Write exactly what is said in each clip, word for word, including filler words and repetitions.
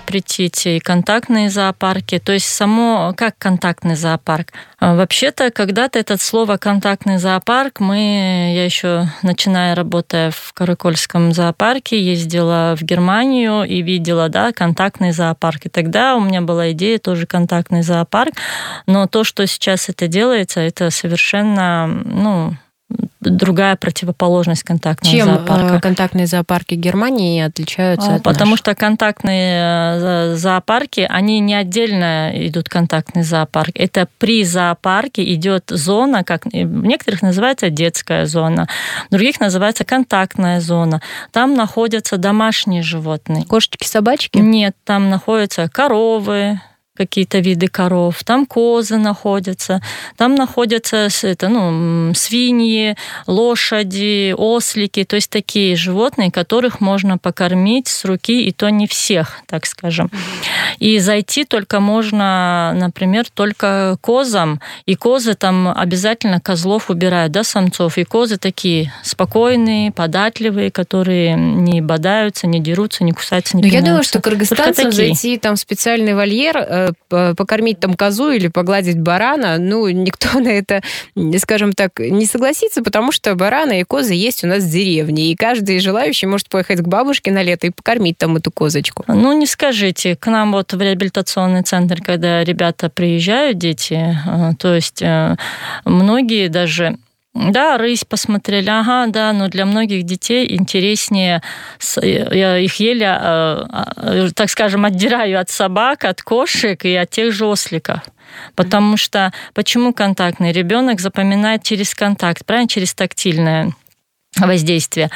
запретить и контактные зоопарки. То есть само, как контактный зоопарк? Вообще-то, когда-то это слово «контактный зоопарк» мы, я еще начиная работая в Каракольском зоопарке, ездила в Германию и видела, да, контактный зоопарк. И тогда у меня была идея тоже контактный зоопарк. Но то, что сейчас это делается, это совершенно, ну, другая противоположность контактного Чем зоопарка. Чем контактные зоопарки Германии отличаются от Потому наших? что контактные зоопарки, они не отдельно идут контактный зоопарк. Это при зоопарке идет зона, как в некоторых называется детская зона, в других называется контактная зона. Там находятся домашние животные. Кошечки, собачки? Нет, там находятся коровы, какие-то виды коров, там козы находятся, там находятся это, ну, свиньи, лошади, ослики, то есть такие животные, которых можно покормить с руки, и то не всех, так скажем. И зайти только можно, например, только козам, и козы там обязательно козлов убирают, да, самцов, и козы такие спокойные, податливые, которые не бодаются, не дерутся, не кусаются, не пинаются. Я думаю, что кыргызстанцам зайти там в специальный вольер, покормить там козу или погладить барана, ну, никто на это, скажем так, не согласится, потому что бараны и козы есть у нас в деревне, и каждый желающий может поехать к бабушке на лето и покормить там эту козочку. Ну, не скажите, к нам вот в реабилитационный центр, когда ребята приезжают, дети, то есть многие даже... Да, рысь посмотрели, ага, да, но для многих детей интереснее, я их еле, так скажем, отдираю от собак, от кошек и от тех же осликов. Потому что, почему контактный? Ребенок запоминает через контакт, правильно, через тактильное воздействие.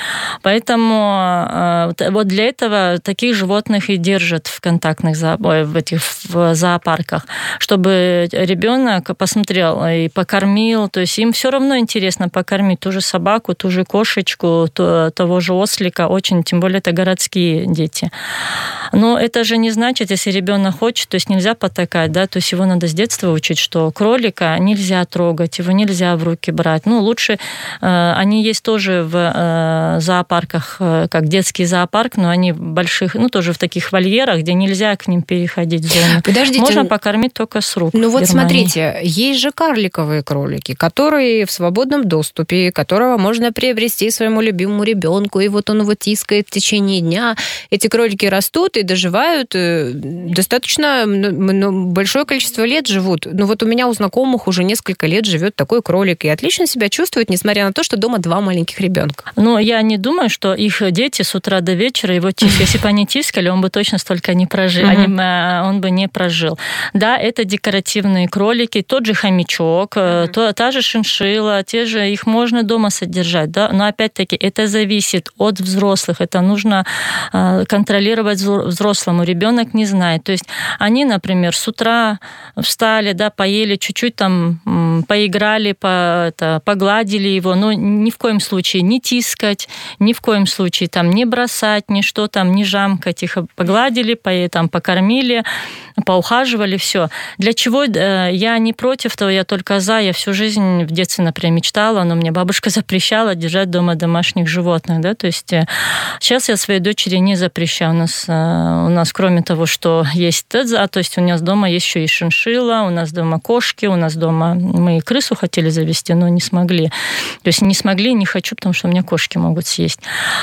Поэтому вот для этого таких животных и держат в контактных в этих в зоопарках, чтобы ребенок посмотрел и покормил. То есть им все равно интересно покормить ту же собаку, ту же кошечку, того же ослика. Очень, тем более это городские дети. Но это же не значит, если ребенок хочет, то есть нельзя потакать, да, то есть его надо с детства учить, что кролика нельзя трогать, его нельзя в руки брать. Ну, лучше, они есть тоже в зоопарках, как детский зоопарк, но они в больших, ну, тоже в таких вольерах, где нельзя к ним переходить в зону. Подождите. Можно покормить только с рук. Ну вот смотрите, есть же карликовые кролики, которые в свободном доступе, которого можно приобрести своему любимому ребенку, и вот он его тискает в течение дня. Эти кролики растут и доживают достаточно большое количество лет живут. Ну вот у меня у знакомых уже несколько лет живет такой кролик и отлично себя чувствует, несмотря на то, что дома два маленьких ребенка. Ну, я не думаю, что их дети с утра до вечера его тискали. Если бы они тискали, он бы точно столько не прожил. Uh-huh. Он бы не прожил. Да, это декоративные кролики, тот же хомячок, uh-huh. то, та же шиншилла, те же, их можно дома содержать, да, но опять-таки это зависит от взрослых, это нужно контролировать взрослому, ребенок не знает. То есть они, например, с утра встали, да, поели, чуть-чуть там поиграли, по, это, погладили его, но ни в коем случае не тискать, ни в коем случае там не бросать, ни что там, не жамкать, их погладили, по, там, покормили, поухаживали, все. Для чего я не против того, я только за, я всю жизнь в детстве, например, мечтала, но мне бабушка запрещала держать дома домашних животных, да, то есть сейчас я своей дочери не запрещаю. У нас, у нас кроме того, что есть тедза, то есть у нас дома есть еще и шиншилла, у нас дома кошки, у нас дома мы и крысу хотели завести, но не смогли. То есть не смогли, не хочу, потому что у меня кошки могут съесть.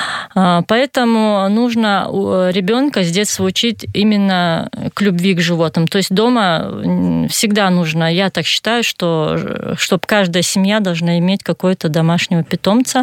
Поэтому нужно ребенка с детства учить именно к любви к животным. То есть дома всегда нужно, я так считаю, что чтобы каждая семья должна иметь какого-то домашнего питомца,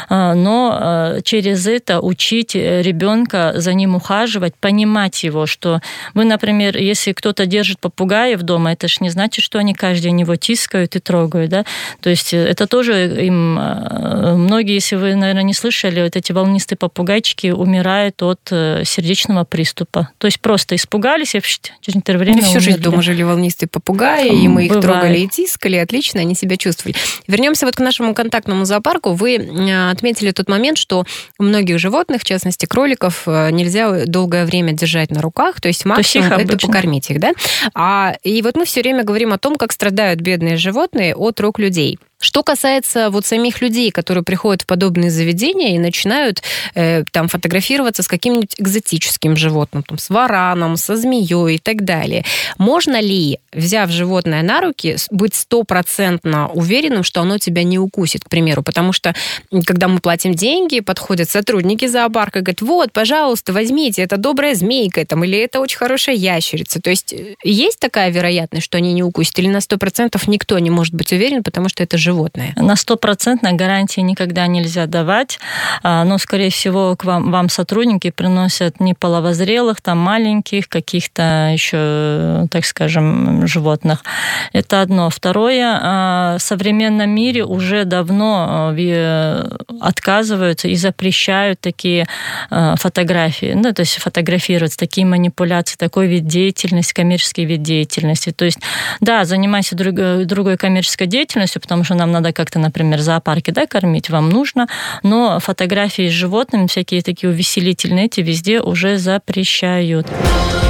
но через это учить ребенка, за ним ухаживать, понимать его, что вы, например, если кто-то держит попугаев дома, это же не значит, что они каждый день его тискают и трогают, да? То есть это тоже им многие, если вы, наверное, не слышали, вот эти волнистые попугайчики умирают от сердечного приступа. То есть просто испугались, и через некоторое время всю жизнь дома жили волнистые попугаи, и мы их Бывает. трогали и тискали, отлично, они себя чувствовали. Вернемся вот к нашему контактному зоопарку. Вы отметили тот момент, что у многих животных, в частности кроликов, нельзя долгое время держать на руках, то есть максимум то есть это покормить их, да? А, и вот мы все время говорим о том, как страдают бедные животные от рук людей. Что касается вот самих людей, которые приходят в подобные заведения и начинают э, там фотографироваться с каким-нибудь экзотическим животным, там, с вараном, со змеей и так далее, можно ли, взяв животное на руки, быть стопроцентно уверенным, что оно тебя не укусит, к примеру? Потому что, когда мы платим деньги, подходят сотрудники зоопарка и говорят: вот, пожалуйста, возьмите, это добрая змейка, там, или это очень хорошая ящерица. То есть есть такая вероятность, что они не укусят? Или на сто процентов никто не может быть уверен, потому что это животное? На стопроцентной гарантии никогда нельзя давать, но, скорее всего, к вам, вам сотрудники приносят не половозрелых, там, маленьких, каких-то еще, так скажем, животных. Это одно. Второе, в современном мире уже давно отказываются и запрещают такие фотографии, ну, то есть фотографировать, такие манипуляции, такой вид деятельности, коммерческий вид деятельности. То есть, да, занимайся друг, другой коммерческой деятельностью, потому что нам надо как-то, например, в зоопарке, да, кормить вам нужно, но фотографии с животными, всякие такие увеселительные, эти везде уже запрещают.